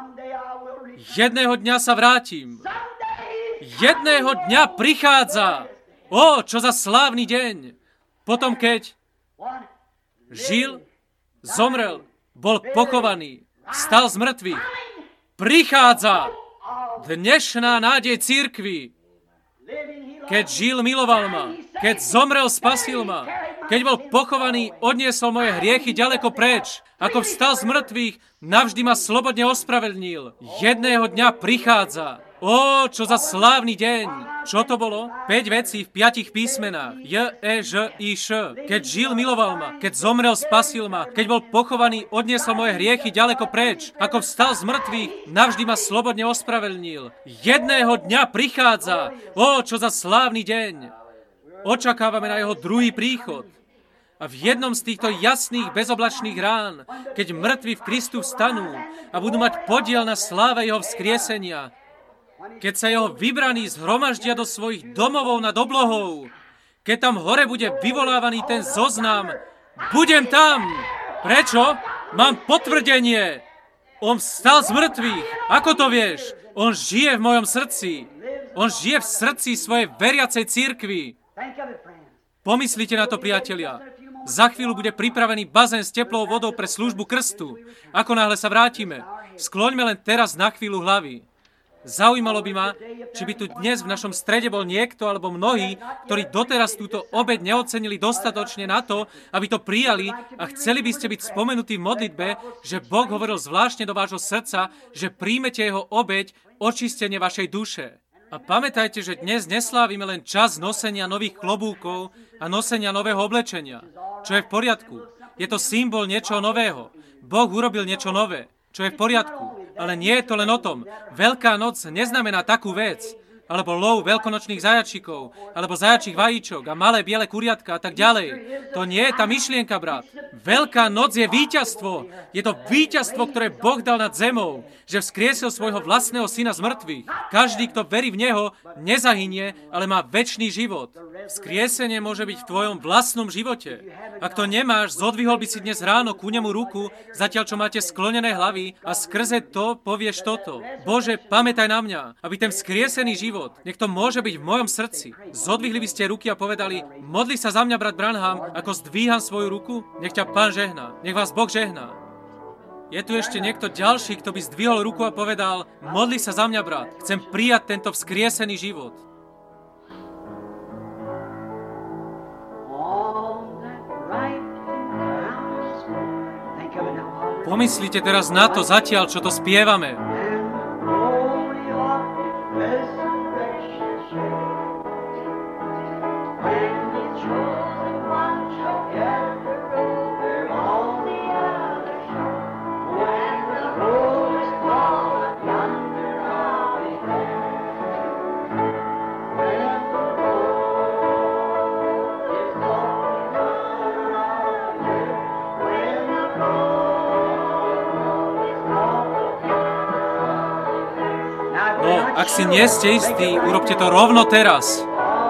Jedného dňa sa vrátim. Jedného dňa prichádza. Ó, čo za slávny deň. Potom, keď žil, zomrel, bol pochovaný, vstal z mŕtvych, prichádza dnešná nádej cirkvi. Keď žil, miloval ma, keď zomrel, spasil ma, keď bol pochovaný, odniesol moje hriechy ďaleko preč, ako vstal z mŕtvych, navždy ma slobodne ospravedlnil. Jedného dňa prichádza. Ó, čo za slávny deň! Čo to bolo? 5 vecí v 5 písmenách. J, E, Ž, I, Š. Keď žil, miloval ma. Keď zomrel, spasil ma. Keď bol pochovaný, odniesol moje hriechy ďaleko preč. Ako vstal z mŕtvych, navždy ma slobodne ospravedlnil. Jedného dňa prichádza. Ó, čo za slávny deň! Očakávame na jeho druhý príchod. A v jednom z týchto jasných, bezoblačných rán, keď mŕtvi v Kristu vstanú a budú mať podiel na sláve jeho vzkriesenia, keď sa jeho vybraní zhromaždia do svojich domovov nad oblohou, keď tam hore bude vyvolávaný ten zoznam, budem tam. Prečo? Mám potvrdenie. On vstal z mŕtvych. Ako to vieš? On žije v mojom srdci. On žije v srdci svojej veriacej cirkvi. Pomyslite na to, priatelia. Za chvíľu bude pripravený bazén s teplou vodou pre službu krstu. Ako náhle sa vrátime, skloňme len teraz na chvíľu hlavy. Zaujímalo by ma, či by tu dnes v našom strede bol niekto alebo mnohí, ktorí doteraz túto obeť neocenili dostatočne na to, aby to prijali a chceli by ste byť spomenutí v modlitbe, že Boh hovoril zvláštne do vášho srdca, že príjmete jeho obeť, očistenie vašej duše. A pamätajte, že dnes neslávime len čas nosenia nových klobúkov a nosenia nového oblečenia, čo je v poriadku. Je to symbol niečoho nového. Boh urobil niečo nové, čo je v poriadku. Ale nie je to len o tom. Veľká noc neznamená takú vec, alebo lov veľkonočných zajačikov, alebo zajačích vajíčok a malé biele kuriatka a tak ďalej. To nie je tá myšlienka, brat. Veľká noc je víťazstvo. Je to víťazstvo, ktoré Boh dal nad zemou, že vzkriesil svojho vlastného syna z mŕtvych. Každý, kto verí v neho, nezahynie, ale má večný život. Vzkriesenie môže byť v tvojom vlastnom živote. Ak to nemáš, zodvihol by si dnes ráno ku nemu ruku, zatiaľ čo máte sklonené hlavy a skrze to povieš toto. Bože, pamätaj na mňa, aby ten vzkriesený život, nech to môže byť v mojom srdci. Zodvihli by ste ruky a povedali, modli sa za mňa, brat Branham, ako zdvíham svoju ruku, nech ťa Pán žehná, nech vás Boh žehná. Je tu ešte niekto ďalší, kto by zdvihol ruku a povedal, modli sa za mňa, brat, chcem prijať tento vzkriesený život. Pomyslite teraz na to zatiaľ, čo to spievame. Ak si nie ste istí, urobte to rovno teraz.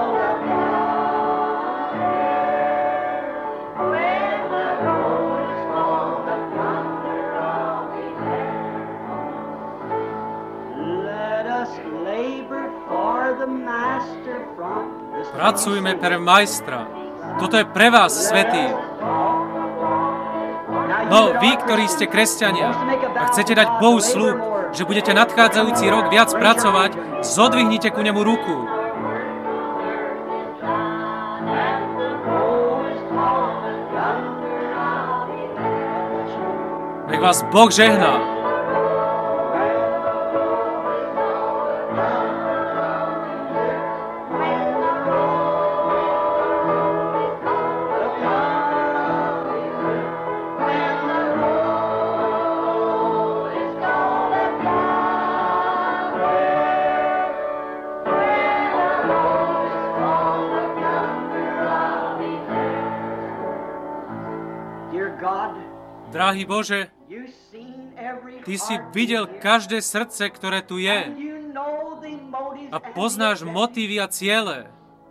Pracujme pre majstra. Toto je pre vás, svätí. No, vy, ktorí ste kresťania a chcete dať Bohu sľub, že budete nadchádzajúci rok viac pracovať, zodvihnite ku nemu ruku. Nech vás Boh žehná. Drahý Bože, Ty si videl každé srdce, ktoré tu je a poznáš motívy a ciele.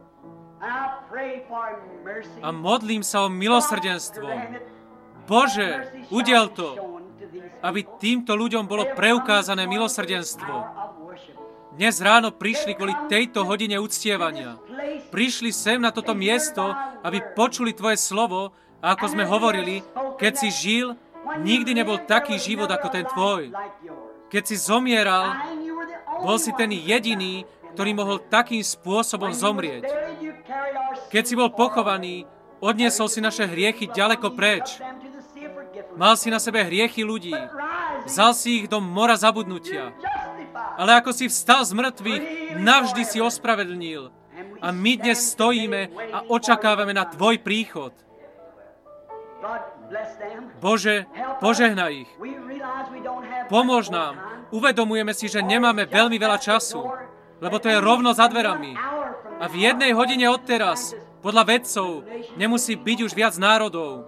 A modlím sa o milosrdenstvo. Bože, udiel to, aby týmto ľuďom bolo preukázané milosrdenstvo. Dnes ráno prišli kvôli tejto hodine uctievania. Prišli sem na toto miesto, aby počuli Tvoje slovo. A ako sme hovorili, keď si žil, nikdy nebol taký život ako ten tvoj. Keď si zomieral, bol si ten jediný, ktorý mohol takým spôsobom zomrieť. Keď si bol pochovaný, odniesol si naše hriechy ďaleko preč. Mal si na sebe hriechy ľudí. Vzal si ich do mora zabudnutia. Ale ako si vstal z mŕtvych, navždy si ospravedlnil. A my dnes stojíme a očakávame na Tvoj príchod. Bože, požehnaj ich. Pomôž nám. Uvedomujeme si, že nemáme veľmi veľa času, lebo to je rovno za dverami. A v 1 hodine od teraz, podľa vedcov, nemusí byť už viac národov.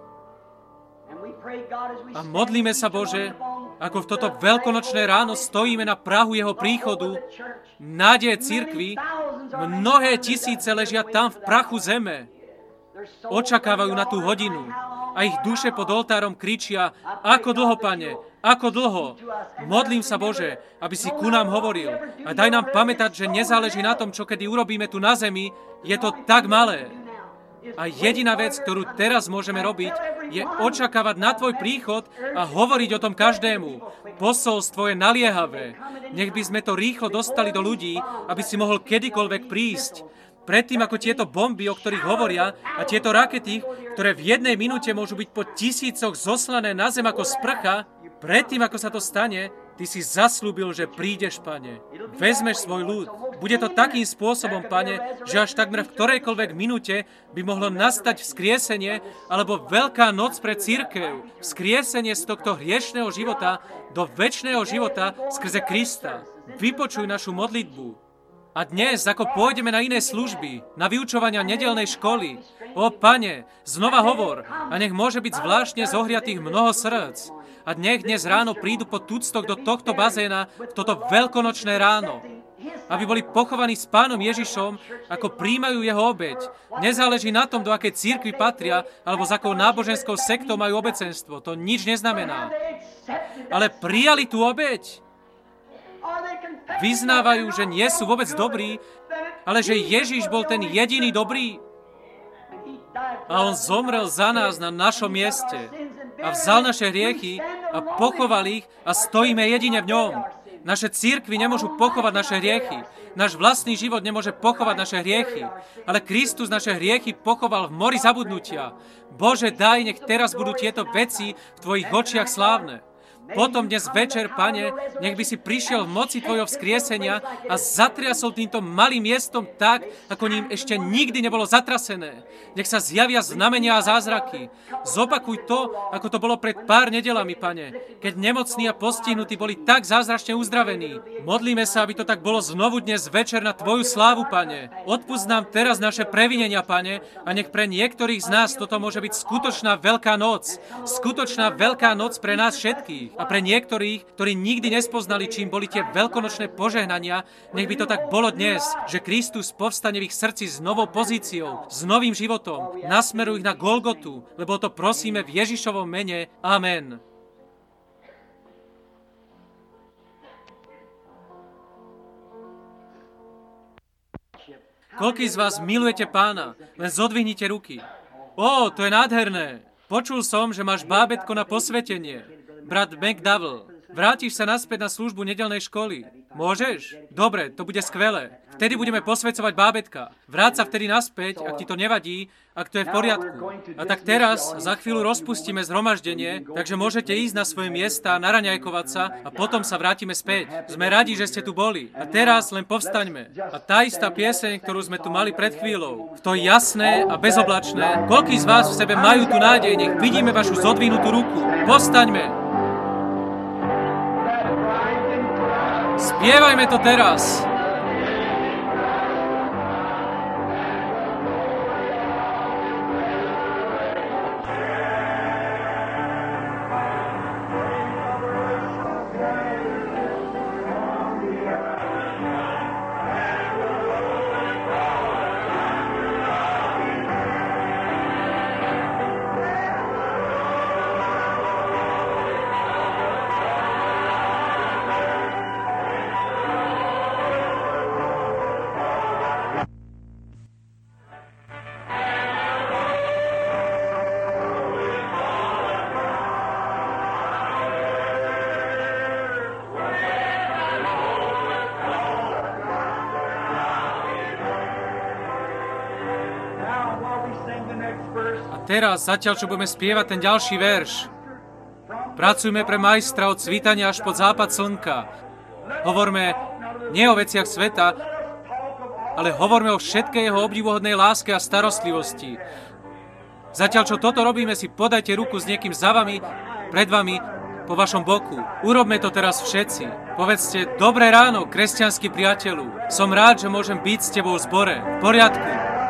A modlíme sa, Bože, ako v toto veľkonočné ráno stojíme na prahu Jeho príchodu, nádeje cirkvi, mnohé tisíce ležia tam v prachu zeme. Očakávajú na tú hodinu a ich duše pod oltárom kričia: ako dlho, Pane, ako dlho? Modlím sa, Bože, aby si ku nám hovoril a daj nám pamätať, že nezáleží na tom, čo kedy urobíme tu na zemi, je to tak malé. A jediná vec, ktorú teraz môžeme robiť, je očakávať na Tvoj príchod a hovoriť o tom každému. Posolstvo je naliehavé. Nech by sme to rýchlo dostali do ľudí, aby si mohol kedykoľvek prísť. Predtým, ako tieto bomby, o ktorých hovoria, a tieto rakety, ktoré v 1 minúte môžu byť po tisícoch zoslané na zem ako sprcha, predtým, ako sa to stane, Ty si zasľúbil, že prídeš, Pane. Vezmeš svoj ľud. Bude to takým spôsobom, Pane, že až takmer v ktorejkoľvek minúte by mohlo nastať vzkriesenie alebo veľká noc pre cirkev. Vzkriesenie z tohto hriešného života do večného života skrze Krista. Vypočuj našu modlitbu. A dnes, ako pôjdeme na iné služby, na vyučovania nedeľnej školy, o Pane, znova hovor a nech môže byť zvláštne zohriatých mnoho srdc. A nech dnes ráno prídu po tuctoch do tohto bazéna v toto veľkonočné ráno. Aby boli pochovaní s Pánom Ježišom, ako príjmajú jeho obeť. Nezáleží na tom, do akej cirkvi patria, alebo s akou náboženskou sektou majú obecenstvo. To nič neznamená. Ale prijali tú obeť. Vyznávajú, že nie sú vôbec dobrí, ale že Ježiš bol ten jediný dobrý. A on zomrel za nás na našom mieste a vzal naše hriechy a pochoval ich a stojíme jedine v ňom. Naše cirkvi nemôžu pochovať naše hriechy. Náš vlastný život nemôže pochovať naše hriechy. Ale Kristus naše hriechy pochoval v mori zabudnutia. Bože, daj, nech teraz budú tieto veci v Tvojich očiach slávne. Potom dnes večer, Pane, nech by si prišiel v moci Tvojho vzkriesenia a zatriasol týmto malým miestom tak, ako ním ešte nikdy nebolo zatrasené. Nech sa zjavia znamenia a zázraky. Zopakuj to, ako to bolo pred pár nedelami, Pane, keď nemocní a postihnutí boli tak zázračne uzdravení. Modlíme sa, aby to tak bolo znovu dnes večer na Tvoju slávu, Pane. Odpusť nám teraz naše previnenia, Pane, a nech pre niektorých z nás toto môže byť skutočná veľká noc. Skutočná veľká noc pre nás všetkých. všetkých a pre niektorých, ktorí nikdy nespoznali, čím boli tie veľkonočné požehnania, nech by to tak bolo dnes, že Kristus povstane v ich srdci s novou pozíciou, s novým životom. Nasmeruj ich na Golgotu, lebo to prosíme v Ježišovom mene. Amen. Koľký z vás milujete Pána? Len zodvihnite ruky. Ó, to je nádherné. Počul som, že máš bábätko na posvetenie. Brat McDowell, vrátiš sa naspäť na službu nedeľnej školy? Môžeš? Dobre, to bude skvelé. Vtedy budeme posväcovať bábätka. Vráť sa vtedy naspäť, ak ti to nevadí, ak to je v poriadku. A tak teraz, za chvíľu rozpustíme zhromaždenie, takže môžete ísť na svoje miesta, naraňajkovať sa a potom sa vrátime späť. Sme radi, že ste tu boli. A teraz len povstaňme. A tá istá pieseň, ktorú sme tu mali pred chvíľou, to jasné a bezoblačné, koľký z vás v sebe majú tú nádej, nech vidíme vašu zodvinutú ruku. Povstaňme. Spievajme to teraz. Teraz, zatiaľ, čo budeme spievať ten ďalší verš, pracujme pre majstra od svítania až pod západ slnka. Hovorme nie o veciach sveta, ale hovorme o všetkej jeho obdivuhodnej láske a starostlivosti. Zatiaľ, čo toto robíme, si podajte ruku s niekým za vami, pred vami, po vašom boku. Urobme to teraz všetci. Povedzte, dobré ráno, kresťanský priateľu. Som rád, že môžem byť s tebou v zbore. V poriadku.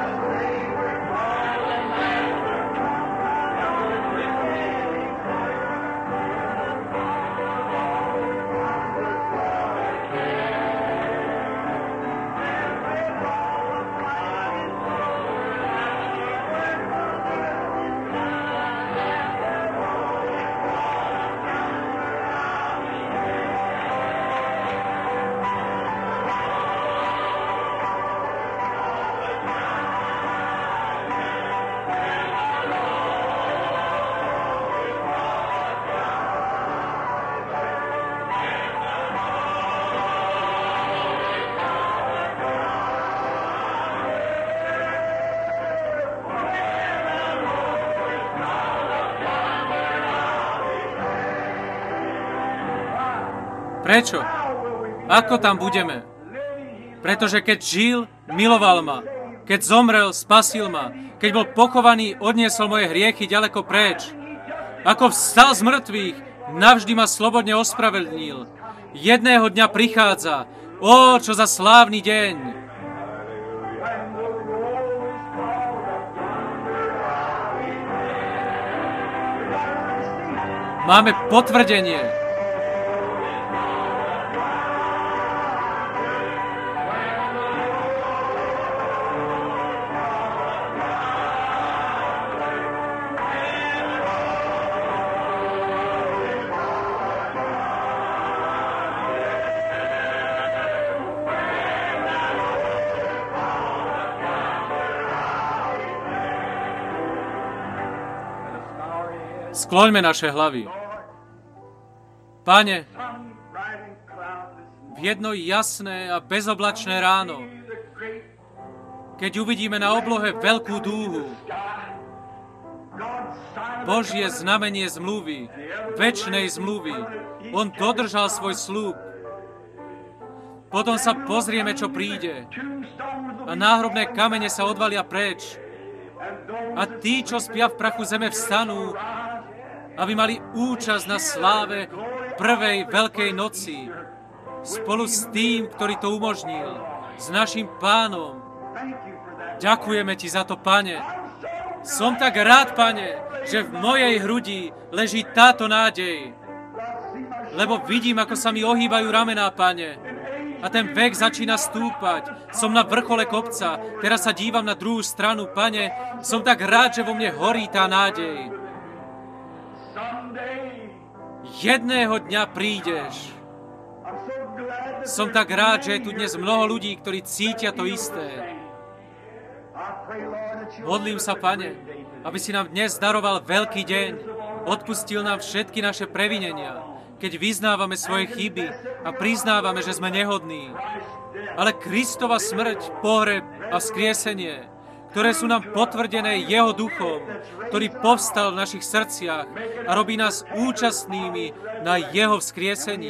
Prečo? Ako tam budeme? Pretože keď žil, miloval ma. Keď zomrel, spasil ma. Keď bol pochovaný, odniesol moje hriechy ďaleko preč. Ako vstal z mŕtvych, navždy ma slobodne ospravedlnil. Jedného dňa prichádza. Ó, čo za slávny deň! Máme potvrdenie. Skloňme naše hlavy. Pane, v jedno jasné a bezoblačné ráno, keď uvidíme na oblohe veľkú dúhu, Božie znamenie zmluvy, večnej zmluvy, on dodržal svoj sľub. Potom sa pozrieme, čo príde. A náhrobné kamene sa odvalia preč. A tí, čo spia v prachu zeme, vstanú, aby mali účasť na sláve prvej veľkej noci. Spolu s tým, ktorý to umožnil. S našim Pánom. Ďakujeme Ti za to, Pane. Som tak rád, Pane, že v mojej hrudi leží táto nádej. lebo vidím, ako sa mi ohýbajú ramená, Pane. A ten vek začína stúpať. Som na vrchole kopca. Teraz sa dívam na druhú stranu, Pane. Som tak rád, že vo mne horí tá nádej. Jedného dňa prídeš. Som tak rád, že je tu dnes mnoho ľudí, ktorí cítia to isté. Modlím sa, Pane, aby si nám dnes daroval veľký deň. Odpustil nám všetky naše previnenia, keď vyznávame svoje chyby a priznávame, že sme nehodní. Ale Kristova smrť, pohreb a vzkriesenie, ktoré sú nám potvrdené Jeho duchom, ktorý povstal v našich srdciach a robí nás účastnými na Jeho vzkriesení.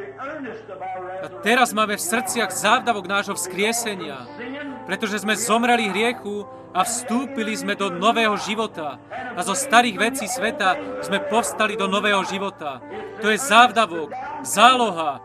A teraz máme v srdciach závdavok nášho vzkriesenia, pretože sme zomreli hriechu a vstúpili sme do nového života. A zo starých vecí sveta sme povstali do nového života. To je závdavok, záloha.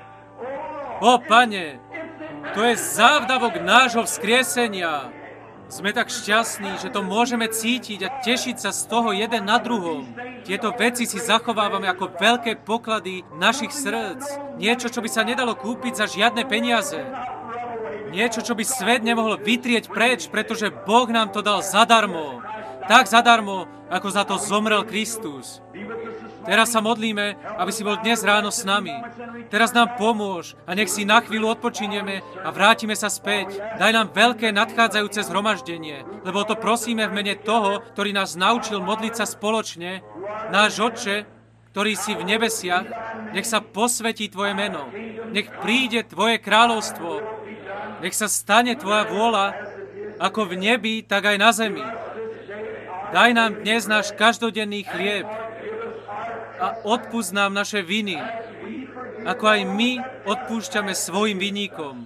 Ó, Pane, to je závdavok nášho vzkriesenia. Sme tak šťastní, že to môžeme cítiť a tešiť sa z toho jeden na druhom. Tieto veci si zachovávame ako veľké poklady našich srdc. Niečo, čo by sa nedalo kúpiť za žiadne peniaze. Niečo, čo by svet nemohol vytrieť preč, pretože Boh nám to dal zadarmo. Tak zadarmo, ako za to zomrel Kristus. Teraz sa modlíme, aby si bol dnes ráno s nami. Teraz nám pomôž a nech si na chvíľu odpočinieme a vrátime sa späť. Daj nám veľké nadchádzajúce zhromaždenie, lebo to prosíme v mene toho, ktorý nás naučil modliť sa spoločne. Náš Otče, ktorý si v nebesiach, nech sa posvetí Tvoje meno. Nech príde Tvoje kráľovstvo. Nech sa stane Tvoja vôľa, ako v nebi, tak aj na zemi. Daj nám dnes náš každodenný chlieb a odpusť nám naše viny, ako aj my odpúšťame svojim vinníkom.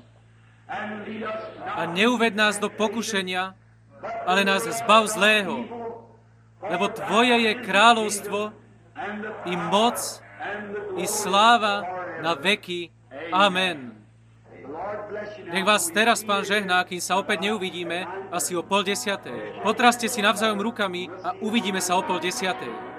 A neuved nás do pokušenia, ale nás zbav zlého, lebo Tvoje je kráľovstvo, i moc, i sláva na veky. Amen. Nech vás teraz Pán žehná, kým sa opäť neuvidíme, asi o 9:30. Potraste si navzájom rukami a uvidíme sa o 9:30.